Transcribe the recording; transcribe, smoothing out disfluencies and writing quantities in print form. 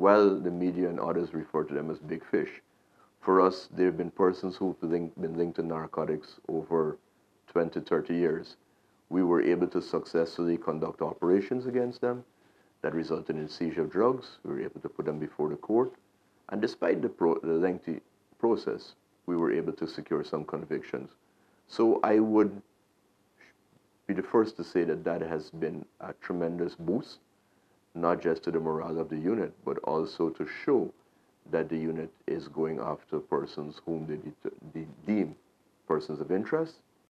while the media and others refer to them as big fish, for us, there have been persons who've been linked to narcotics over 20, 30 years. We were able to successfully conduct operations against them that resulted in seizure of drugs. We were able to put them before the court. And despite the lengthy process, we were able to secure some convictions. So I would be the first to say that that has been a tremendous boost, not just to the morale of the unit, but also to show that the unit is going after persons whom they deem persons of interest